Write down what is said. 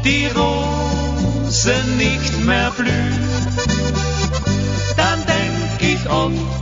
die Rosen nicht mehr blühen, dann denk ich oft,